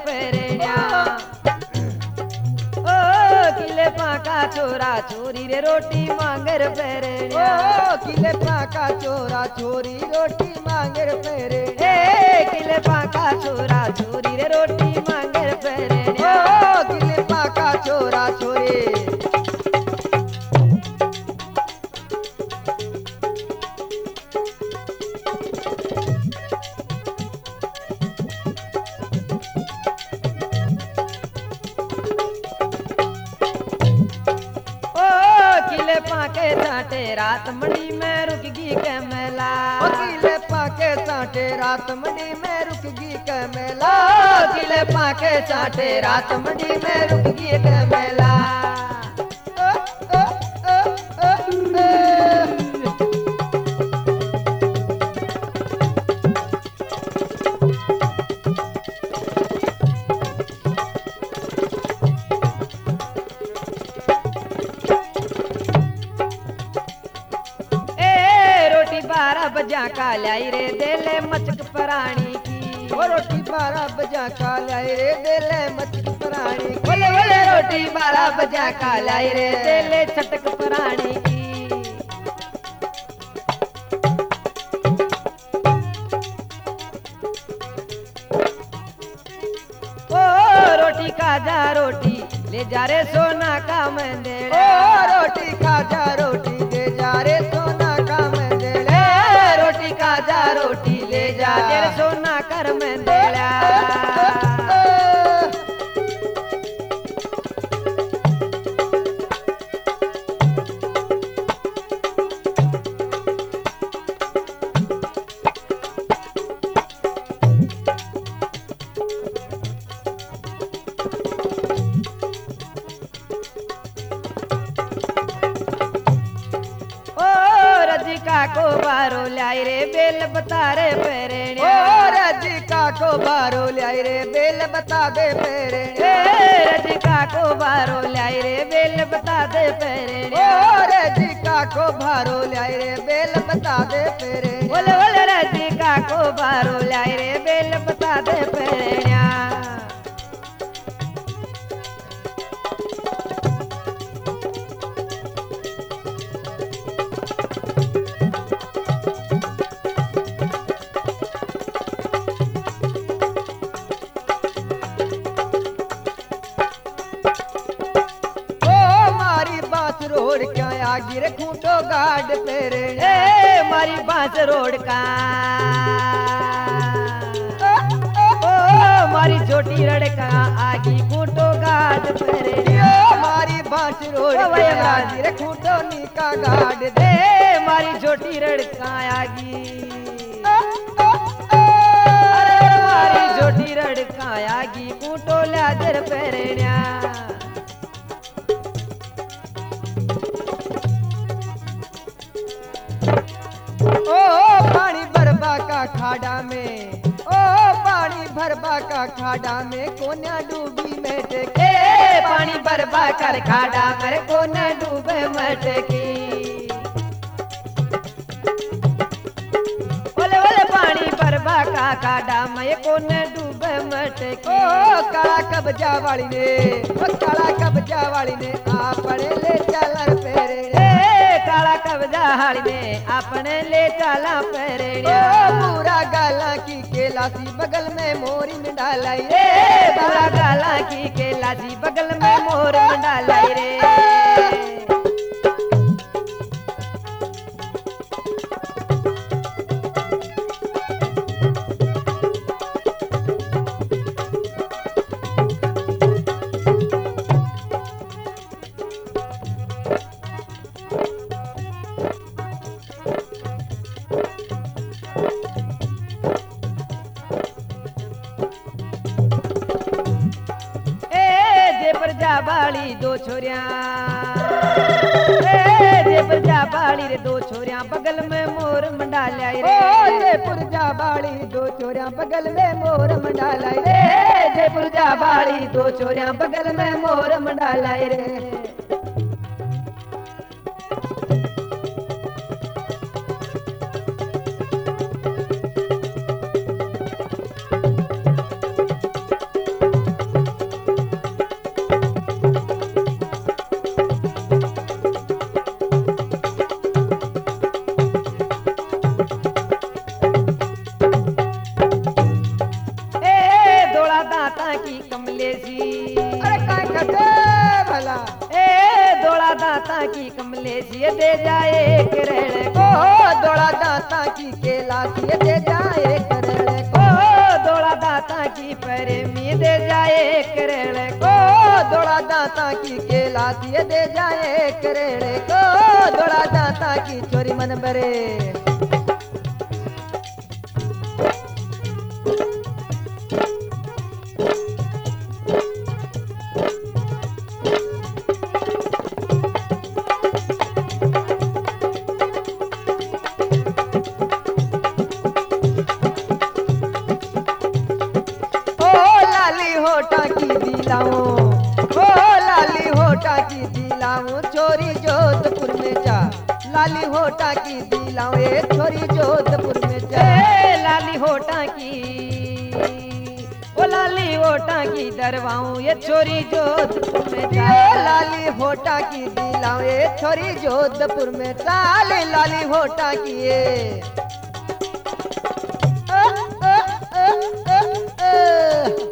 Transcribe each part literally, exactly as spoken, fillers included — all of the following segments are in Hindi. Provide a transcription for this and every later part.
पेरेण्या ओ किले पाका छोरा छोरी रे रोटी मांगे रे पेरेण्या ओ किले पाका छोरा छोरी रोटी मांगे रे पेरेण्या ए किले पाका छोरा छोरी रे रोटी मांगे रे पेरेण्या ओ किले पाका छोरा छोरी पाके साटे रात मंडी में रुकगी के मेला ओ किले पाके साटे रात मंडी में रुकगी के मेला ओ किले पाके साटे रात मंडी में रुकगी के मेला ओ, ओ, ओ, ओ, ओ। बारह बजा का लाई रे देले मचक प्राणी की ओ रोटी बारह बजा का लाई रे देले मचक प्राणी की बोले बोले रोटी बारह बजा का लाई रे देले छटक प्राणी की ओ रोटी का जा रोटी ले जा रे सोना का मंदिर ओ रोटी खा जा रोटी दे जा रे सोना का मंदिर रोटी का जा रोटी ले जा तेरे सोना कर में देला को बारो लाई रे बेल बता रे पेरेण्या ओ रजिका को बारो लाई रे बेल बता दे पेरेण्या रजिका को बारो लाई रे बेल बता दे पेरेण्या ओ रजिका को बारो लाई रे बेल बता दे पेरेण्या बोले बोले रजिका को बारो लाई रे बेल बता दे पेरेण्या रोड क्या आगे रे खूंटो गाड पेरे ए मारी बांस रोड का ओ मारी छोटी रड़का आगी खूंटो गाड पेरे ओ मारी बांस रोड आगे रे खूंटो नीका गाड दे मारी छोटी रड़का आगी अरे मारी छोटी रड़का आगी खूंटो ला दर पेरेण्या ओ पानी भरबा का खाड़ा में ओ पानी भरबा का खाड़ा में कोन्या डूबी मटके पानी भरबा कर खाड़ा में कोन्या डूबे मटकी बोले बोले पानी भरबा का खाड़ा में कोन्या डूबे मटकी ओ काला कब्जा वाली ने ओ काला कब्जा वाली ने आपने ले चलर पेरे काला कब्जा हाली ने अपने ले चला पेरेण्या पूरा गाला की केलासी बगल में मोरी में डालाई रे पूरा गाला की केलासी बगल में मोर में डालाई रे बाली दो छोरिया जयपुर जा बाली रे दो छोरिया बगल में मोर मंडा लाई रे जयपुर जा बाली दो छोरिया बगल में मोर मंडा लाई रे जयपुर जा बाली दो छोरिया बगल में मोर मंडा लाई रे की कमलेशी। अरे काय करते भला ए दौड़ा दाता की कमलेशी ये दे जाए करेड़े को। ओ दौड़ा दाता की केला ये दे जाए करेड़े को। ओ दौड़ा दाता की प्रेमी दे जाए करेड़े को। ओ दौड़ा दाता की केला ये दे जाए करेड़े को। दौड़ा दाता की चोरी मन बरे। होटा की दिलाऊं ओ लाली होटा की दिलाऊं छोरी जोधपुर में जा। लाली होटा की दिलाऊं ए छोरी जोधपुर में जा। ए लाली होटा की ओ लाली होटा की दरवाऊं ये छोरी जोधपुर में जा। ए लाली होटा की दिलाऊं ए छोरी जोधपुर में चाल। लाली होटा की ए अ, अ, अ, अ, अ।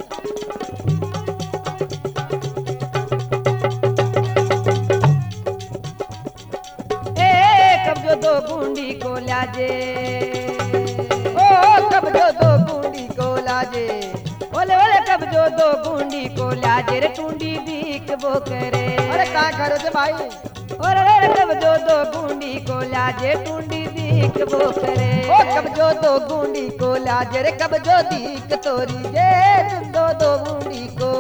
कब जो दो बूंदी को लाजे ओ कब जो दो बूंदी को लाजे। बोले बोले कब जो दो बूंदी को लाजे रे टूंडी बीक वो करे। अरे का करो जे भाई और अरे कब जो दो बूंदी को लाजे टूंडी बीक वो करे। ओ कब जो दो बूंदी को लाजे रे कब जो दीक तोरी जे दो दो बूंदी को।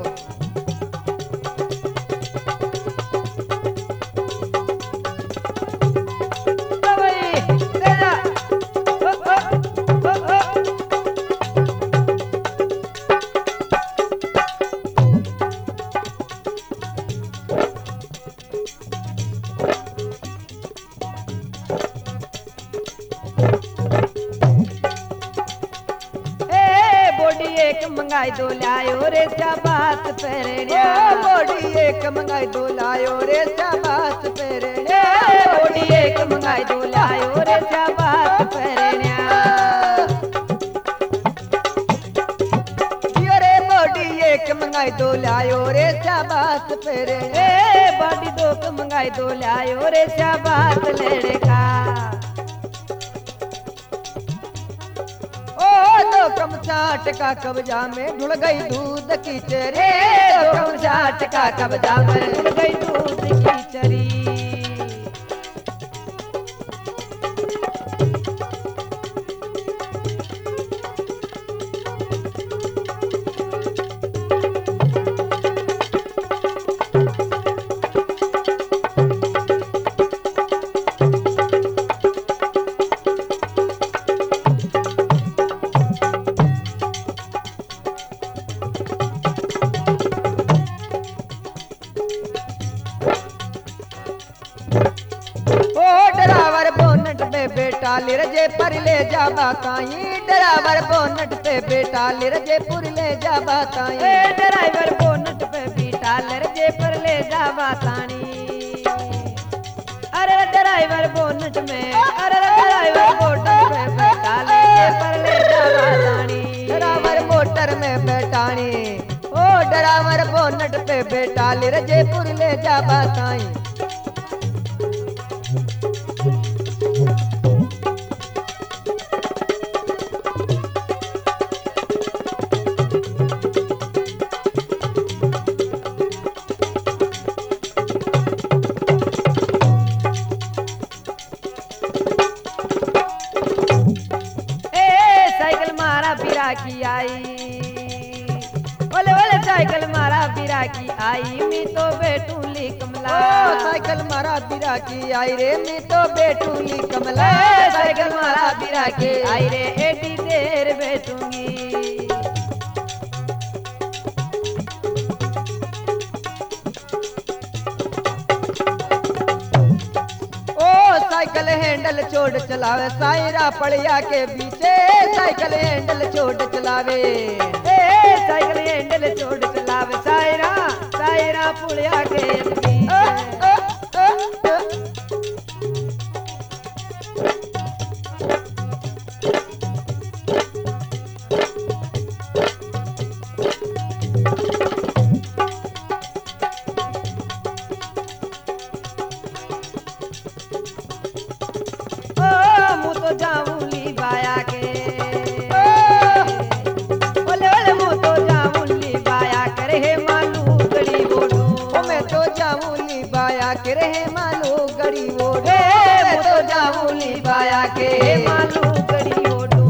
एक मंगाई दो लायो रे शाबाश पेरे। बोडी एक मंगाई दो लायो रे शाबाश पेरे। बोडी एक मंगाई दो लायो रे शाबाश पेरे। रे बोडी एक मंगाई दो लायो रे शाबाश पेरे। बॉडी दो मंगाई दो लायो रे शाबाश लेड़े का। दो कम चाट का कब्जा में ढुल गई दूध की चरी। दो कम चाट का कब्जा में ढुल गई दूध की चरी। बेटा लिरजे पर ले जा बताई। ड्राइवर बोनट पे बेटा लिरजे पुर ले जा बताई। ड्राइवर बोनट पे बेटा लिरजे पर ले जा बतानी। अरे ड्राइवर बोनट में अरे ड्राइवर बोनट पे बेटा लिरजे पर ले जा बतानी। ड्राइवर मोटर में बैठानी ओ ड्राइवर बोनट पे बेटा लिरजे पुर ले जा बताई। की आई बोले बोले साइकिल मारा बिरा की आई मी तो बेटूली कमला। साइकिल मारा बिरा की आई रे मी तो बेटूली कमला। साइकिल मारा बिरा की आई रे एडी देर बैठूंगी। साइकिल हैंडल छोड़ चलावे सायरा पड़िया के पीछे। साइकिल हैंडल छोड़ चलावे ए साइकिल हैंडल छोड़ चलावे सायरा सायरा पुड़िया के पीछे। के रहे मालू गड़ी वो ए मैं मु तो तो जाऊं जाऊं लिबाया के ए मालू गड़ी ओडो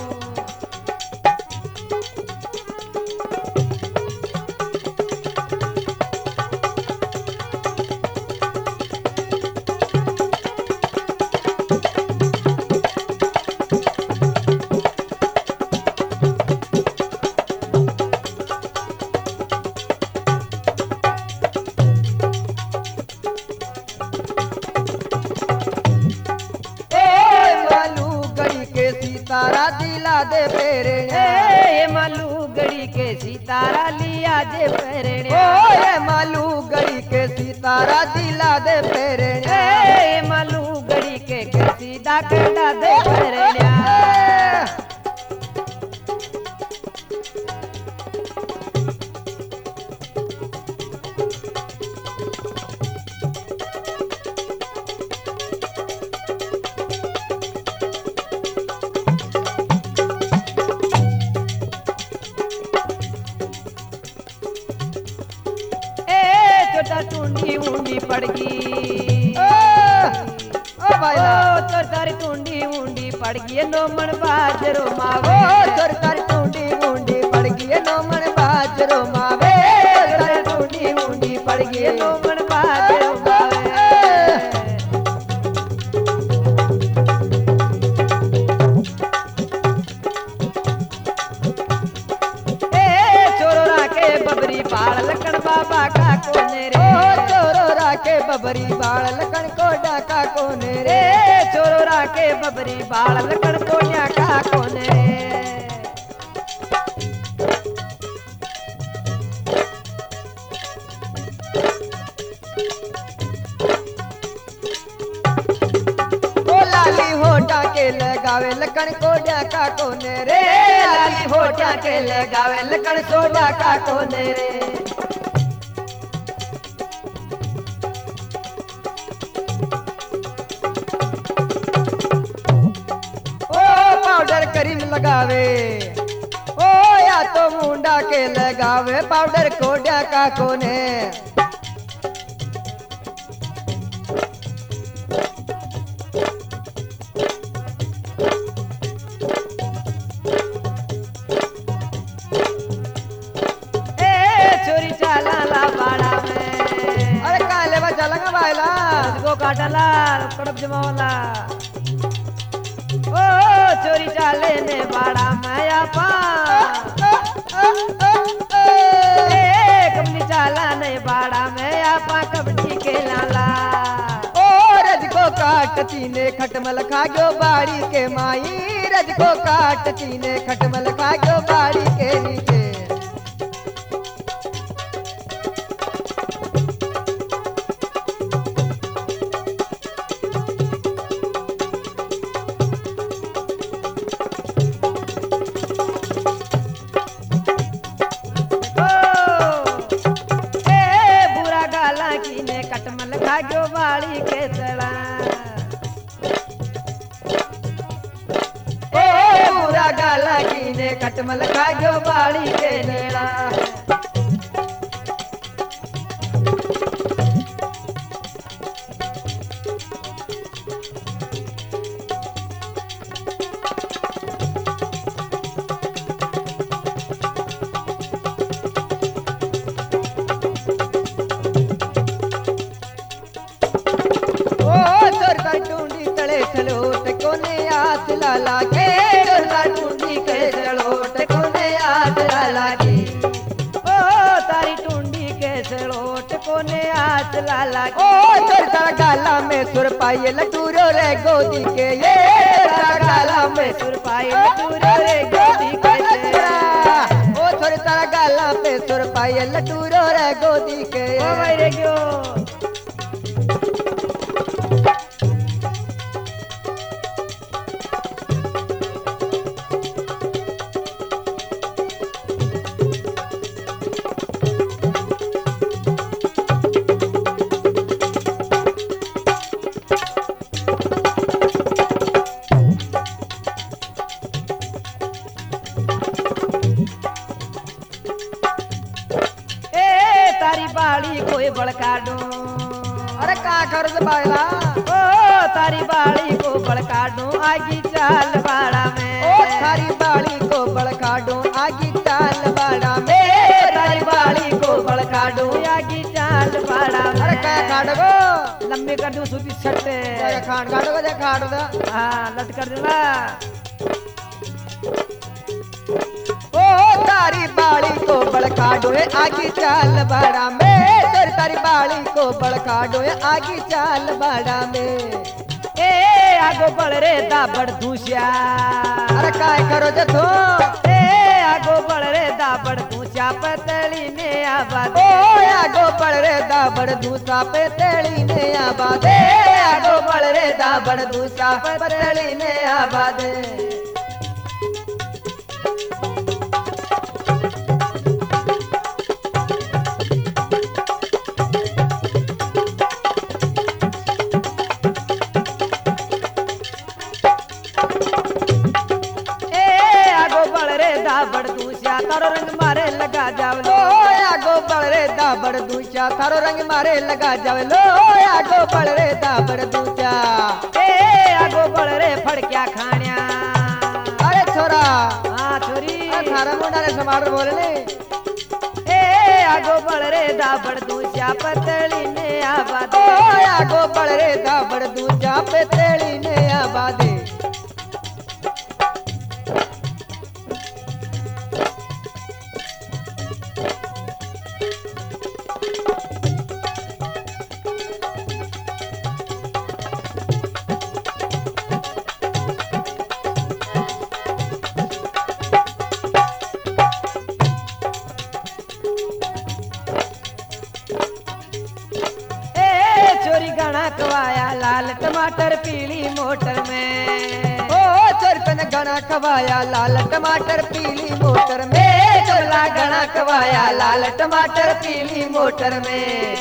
ए मालू गड़ी के सितारा दिला दे फेरे ए मालू गड़ी के सितारा लिया जे ओ पेरण्या ये मालू गड़ी के सितारा दिला दे फेरे ए मालू गड़ी के कैसी डाकड़ा दे पेरण्या ए छोटा टूंडी ऊंडी पड़गी ओ ओ भाईला ओ तोर तारी टूंडी ऊंडी पड़गी नो मन बाजरो ओ मावे सरकार टूंडी मुंडी पड़ गई नो मन बाजरो मावे सरकार टूंडी मुंडी पड़ गई नो मन बाजरो मावे ए छोरो राके बबरी बाल लकड़ बाबा का कोने रे ओ चोरो राके बबरी बाल लकन को डाका कोने रे रे छोरो राके बबरी बाल लकड़ कोन्या का कोने रे ओ लाली होटा के लगावे लकन को डाका कोने रे रे लाली होठा के लगावे लकड़ सोडा का कोने रे ओ पाउडर करीम लगावे ओ या तो मुंडा के लगावे पाउडर को डाका कोने ए छोरी चाला ला बाड़ा में अरे काले बा चलंगा भाईला गो काटला कड़प जमावला ओ चोरी चाले ने बाड़ा में आपा ए कबली चाला ने बाड़ा में आपा कबड्डी के लाला ओ रज को काटती ने खटमल खागो बाड़ी के माई रज को काटती ने खटमल खागो बाड़ी के नीचे ओ ए बुरा गाला की ने कटमल खागो बाड़ी के चला ओ पूरा गाला की ने खटमल खागो बाड़ी के नेड़ा ओ चोरता टूंडी तले छलोट कोने आस लाला के चोरता टूंडी के छलोट कोने आस लाला के ओ तारी टूंडी के सड़ोट कोने हाथ लाला ओ चोरता गाला में सुर पाए लटूरो रे गोदी के ये चोरता गाला में सुर पाए लटूरो रे गोदी के ओ चोरता गाला पे सुर पाए लटूरो रे गोदी के ओ भाई रे गयो ए तारी बाड़ी कोई बड़का डो अरे का करो तो बायला ओ तारी बाड़ी को बड़का डू आगी चाल बाड़ा में ओ थारी बाड़ी को बड़का डो आगी चाल बाड़ा में तारी बाड़ी को बड़का डू आगी चाल बाड़ा में अरे का खाड़गो लंबी कर दूं सूती छट्टे अरे खाड़ खाड़गो दे खाड़ दो हाँ लट कर दूंगा ओ तारी बाड़ी को बड़का डोए आगी चाल बाड़ा में तोर तारी बाड़ी को बड़का डोए आगी चाल बाड़ा में ए आगो बढ़ रे दाबड़ दूसिया अरे काय करो जथो ए आगो बढ़ रे दाबड़ दूसिया पतली में आबाद ओ आगो बढ़ रे दाबड़ दूसा पे तेली ने आबादे आगो बढ़ रे दाबड़ दूसा पे तेली ने आबादे दाबड़ दूसिया तारो रंग मारे लगा जावलो आगो बढ़ रे दाबड़ दूचा थारो रंग मारे लगा जावलो आगो बढ़ रे दाबड़ दूचा ए आगो बढ़ रे फड़क्या खाण्या अरे छोरा हाँ छोरी थारा मुंडा ने समार बोलने ए आगो बढ़ रे दाबड़ दूसिया पतली ने आबाद ओ आगो बढ़ रे दाबड़ दूचा पे तेली ने आबादे कवाया लाल टमाटर पीली मोटर में ओ चरपन गणा कवाया लाल टमाटर पीली मोटर में चला गणा कवाया लाल टमाटर पीली मोटर में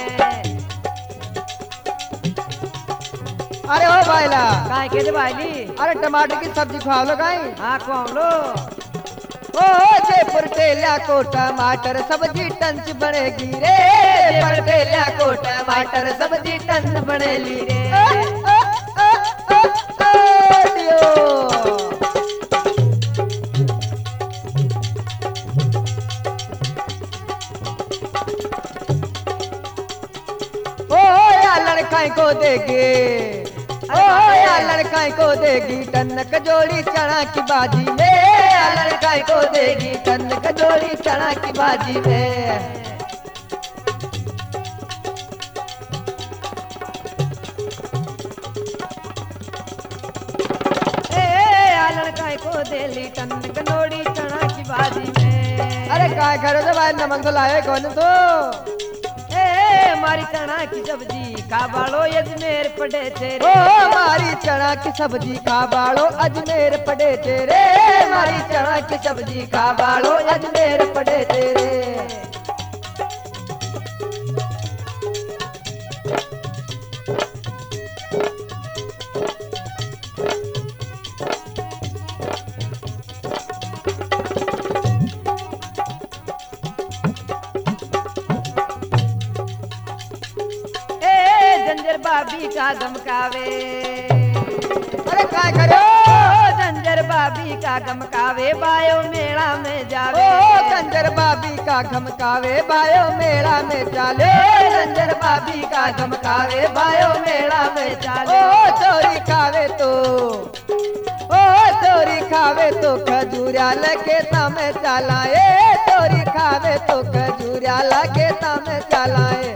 अरे ओ बायला काय के दे बायली अरे टमाटर की सब्जी खा लो काई हाँ कौन लो ओ जयपुर टेल्या को टमाटर सब्जी टंच बनेगी रे जयपुर टेल्या को टमाटर सब्जी टंच बनेली रे ओ, ओ, ओ, ओ, ओ, दियो। ओ या लड़का को देगे ओ या लड़का को देगी टनक जोड़ी चना की बाजी में लड़का को देगी टन कजोड़ी चना की बाजी में लड़का को देली टन कनोड़ी चना की बाजी में अरे काय करो तो भाई नमक तो लाए कौन तो ए मारी चना की सब्जी खा बालो अजमेर पड़े तेरे ओ मारी चना की सब्जी खा बालो अजमेर पड़े तेरे मारी चना की सब्जी खा बालो अजमेर पड़े तेरे जंजर बाबी का गमकावे अरे काय करो जंजर बाबी का गमकावे बायो मेला में जावे ओ जंजर बाबी का गमकावे बायो मेला में चाले जंजर बाबी का गमकावे बायो मेला में चाले ओ चोरी खावे तो ओ चोरी खावे तो खजूरिया लगे तमे चलाए चोरी खावे तो खजूरिया लगे तमे चलाए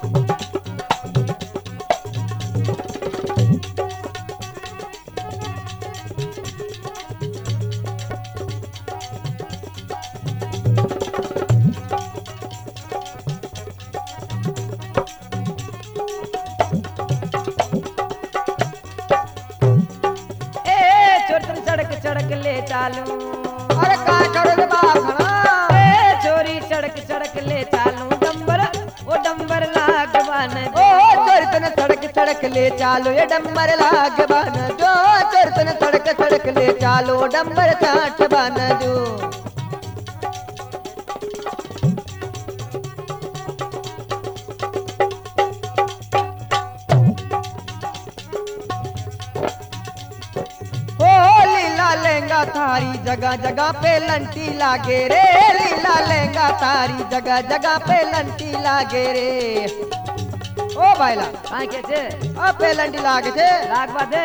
सड़क ले चालू अरे काय करो रे बाप ए चोरी सड़क सड़क ले चालू डंबर ओ डंबर लागवान ओ चोरतन सड़क सड़क ले चालो ये डंबर लागवान जो चोरतन सड़क सड़क ले चालो डंबर चाट बन जो लहंगा थारी जगह जगह पे लंटी लागे रे लीला लहंगा थारी जगह जगह पे लंटी लागे रे ओ भाईला काय के छे आ पे लंटी लागे छे लागवा दे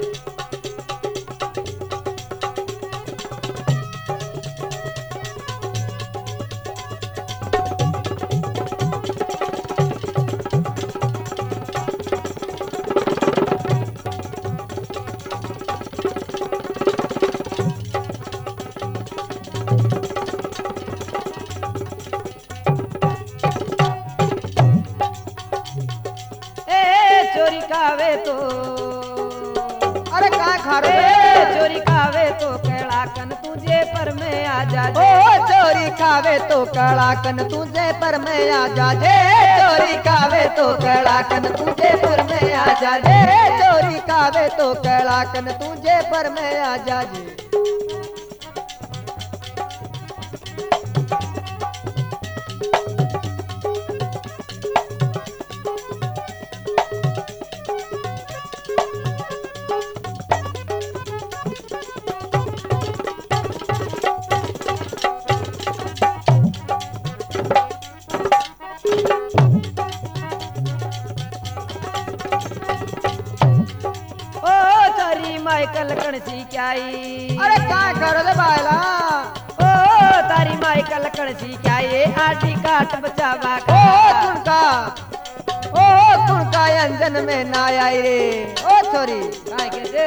चोरी खावे तो अरे का खा रे चोरी खावे तो कड़ाकन तुझे पर में आ जा ओ चोरी खावे तो कड़ाकन तुझे पर में आ जा जे चोरी खावे तो कड़ाकन तुझे पर में आ जा जे चोरी खावे तो कड़ाकन तुझे पर में आ जा जे माइकल कणसी क्याई अरे का कर रे बायला ओ तारी माइकल कणसी क्याई आटी काट बचावा ओ कुणका ओ कुणका अंजन में ना आई रे ओ छोरी काय के दे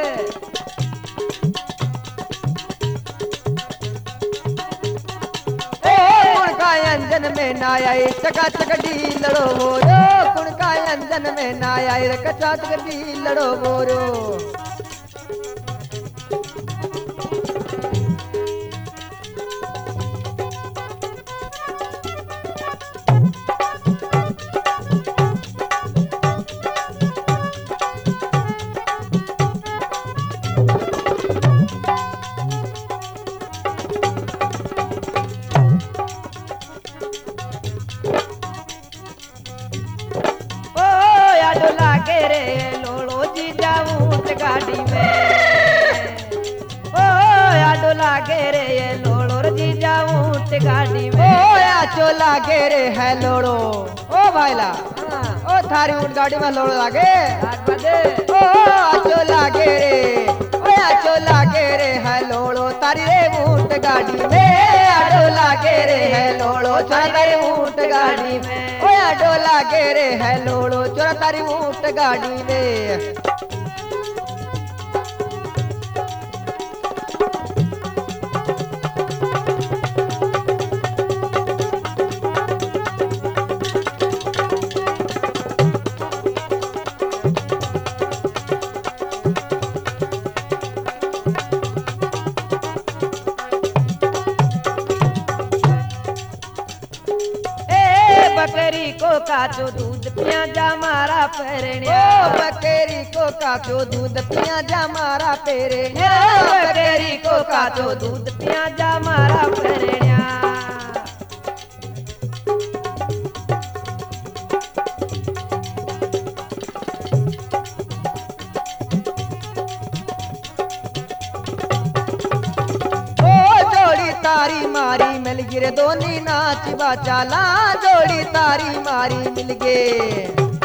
ओ कुणका अंजन में ना आई चका चक डी लड़ो बोरो कुणका अंजन में ना आई रे कचा चक डी लड़ो बोरो रे लोड़ो जी जाऊं गाड़ी में ओ आडो लागे रे लोड़ो जी जाऊं गाड़ी में ओ आचो लागे रे है लोड़ो ओ भाईला ओ थारी ऊंट गाड़ी में लोड़ो लागे ओ आचो लागे रे ओ आचो लागे रे है लोड़ो तारी रे ऊंट गाड़ी में आडो लागे रे है लोड़ो तारी ऊंट गाड़ी में ओ आडो लागे रे है लोड़ो चोरा तारी ऊंट गाड़ी में बकरी को काचो दूध पिया जा मारा पेरण्या ओ बकरी को काचो दूध पिया जा मारा पेरण्या बकरी को काचो दूध पिया जा मारा पेरण्या तारी मारी मिल गिरे दोनी नाच बाचाला जोड़ी तारी मारी मिल गे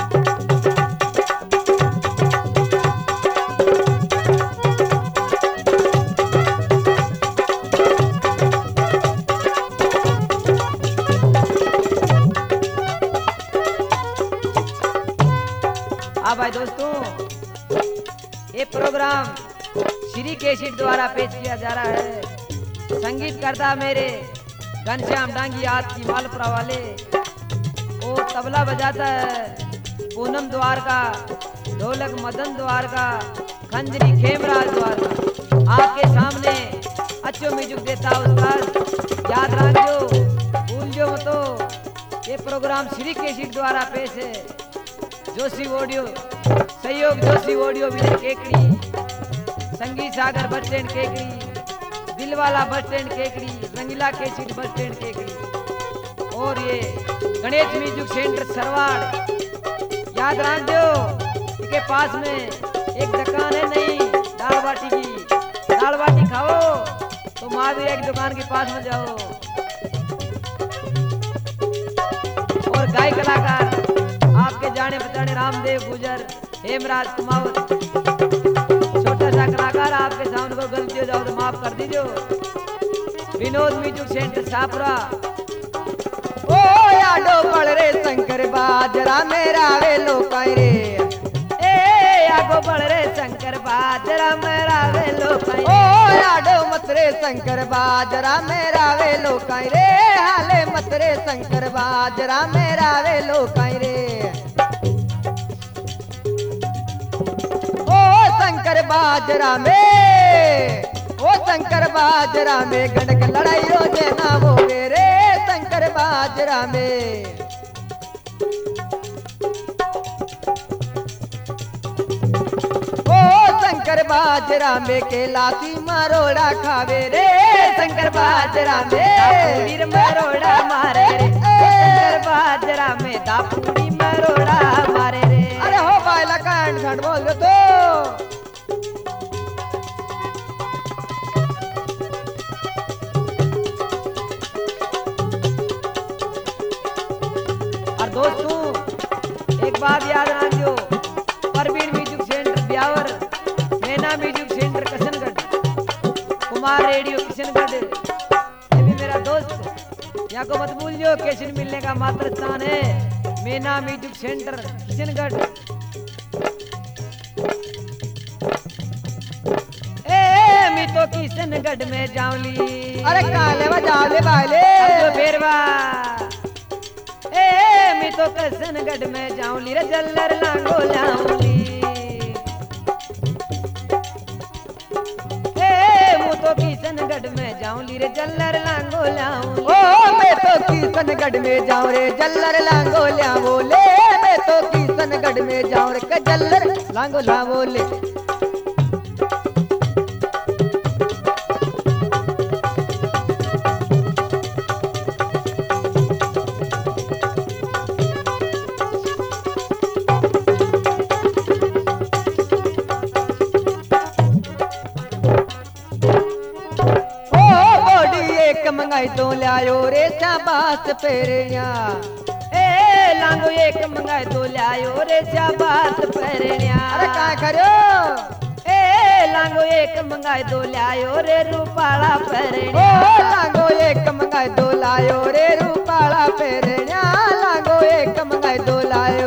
हाँ भाई दोस्तों, ये प्रोग्राम श्री केशिट द्वारा पेश किया जा रहा है। संगीत करता मेरे घनश्याम डांगी आज की मालपुरा वाले, और तबला बजाता है पूनम द्वारका, ढोलक मदन द्वारका, खंजरी खेमराज द्वारका। आपके सामने अच्छो म्यूजिक देता उस्ताद, याद रखो भूल जो तो ये प्रोग्राम श्री केशिट द्वारा पेश है। जोशी ऑडियो सहयोग जोशी ऑडियो विजय केकड़ी, संगीत सागर bus stand Kekri, दिलवाला bus stand Kekri, रंगीला केशिट बस स्टैंड केकड़ी, और ये गणेश म्यूजिक सेंटर सरवाड़। याद रख दो के पास में एक दुकान है नहीं दाल बाटी की, दाल बाटी खाओ। तो महावीर की दुकान के पास में जाओ और गाय कलाकार आपके जाने पहचाने रामदेव गुजर हेमराज कुमावत छोटा सा कलाकार आपके सामने को गलती हो जाओ तो माफ कर दीजिए। Vinod music centre Chhapra. ओ आडो पड़ रे शंकर बाजरा मेरा वे लोकाई रे ए आगो बढ़ रे शंकर बाजरा मेरा वे लोकाई ओ आडो मत रे शंकर बाजरा मेरा वे लोकाई रे हाले मत रे शंकर बाजरा मेरा वे लोकाई रे ओ शंकर बाजरा में ओ शंकर बाजरा में गणक लड़ाई रोजे ना वो रे शंकर बाजरा में ओ शंकर बाजरा में केलासी मरोड़ा खावे रे शंकर बाजरा में वीर मरोड़ा मारे रे शंकर बाजरा में दापूरी मरोड़ा मारे रे। अरे हो बायला कांड घंट बोल दो तो और दोस्तों एक बात याद रखियो, Parveen music centre Beawar, Maina music centre Kishangarh, Kumar radio Kishangarh, ये भी मेरा दोस्त। यहाँ को मत भूलियो, कैसेट मिलने का मात्र स्थान है मैना म्यूजिक सेंटर किशनगढ़। ए मैं तो किशनगढ़ में जाऊंगी, अरे काले वा जाले बाले जो बेरवा ए मैं तो किशनगढ़ में जाऊंगी रे जल्लर लांगो लाऊंगी ए मैं तो किशनगढ़ में जाऊंगी रे जल्लर लांगो लाऊंगी। ओ मैं तो किशनगढ़ में जाऊं रे जल्लर लांगो ल्यावो ले मैं तो किशनगढ़ में जाऊं रे के जल्लर लांगो लावो ले। मंगाई तो लायो रे शाबाश पेरिया ए लांगो एक मंगाई तो लायो रे शाबाश पेरिया। अरे का करो ए लांगो एक मंगाई तो लायो रे रूपाला पेरिया। ओ लांगो एक मंगाई तो लायो रे रूपाला पेरिया लांगो एक मंगाई तो लायो।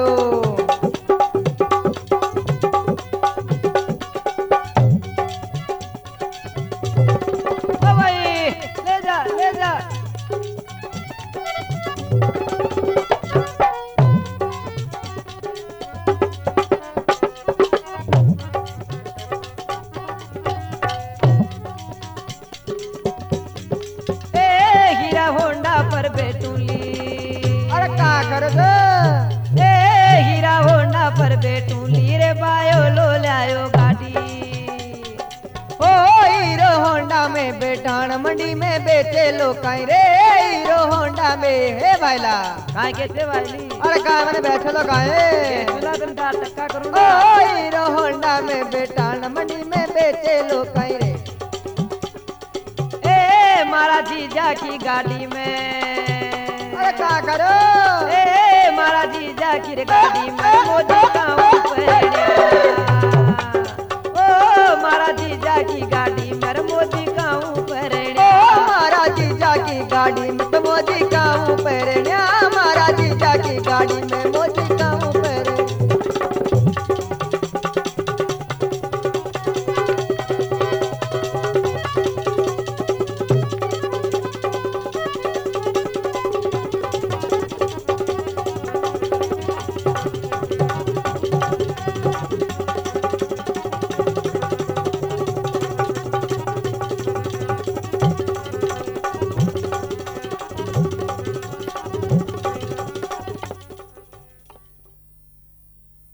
ले जा ए हीरा होंडा पर बैठूंगी, अरे का कर दो ए हीरा होंडा पर बैठूंगी रे बायो लो लायो गाड़ी। ओ हीरो होंडा में बेटान मंडी में बेचे लोकाई रे हीरो होंडा में हे भाईला काय कैसे वाली अरे का मैंने बैठे लोकाए चला दिन का टक्का करूंगा। ओ हीरो होंडा में बेटान मंडी में बेचे लोकाई रे ए मारा जीजा की गाड़ी में, अरे का करो ए मारा जीजा की गाड़ी में मोदी गाँव पे मारा जीजा की गाड़ी में मोदी गाँव पर ओ मारा जीजा की गाड़ी में तो मोदी गाँव पर मारा जीजा की गाड़ी में मोदी